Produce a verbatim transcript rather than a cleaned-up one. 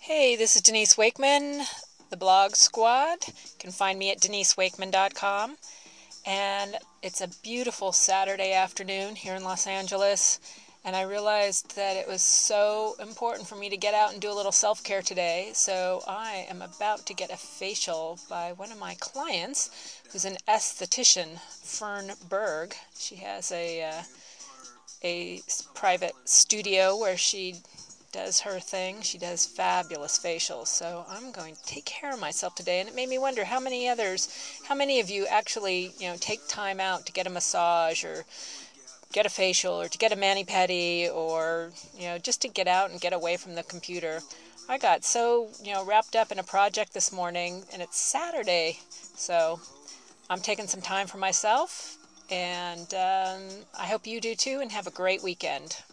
Hey, this is Denise Wakeman, the Blog Squad. You can find me at denise wakeman dot com. And it's a beautiful Saturday afternoon here in Los Angeles. And I realized that it was so important for me to get out and do a little self-care today. So I am about to get a facial by one of my clients, who's an esthetician, Fern Berg. She has a, uh, a private studio where she does her thing. She does fabulous facials. So I'm going to take care of myself today. And it made me wonder how many others, how many of you actually, you know, take time out to get a massage or get a facial or to get a mani-pedi or, you know, just to get out and get away from the computer. I got so, you know, wrapped up in a project this morning, and it's Saturday. So I'm taking some time for myself, and um, I hope you do too, and have a great weekend.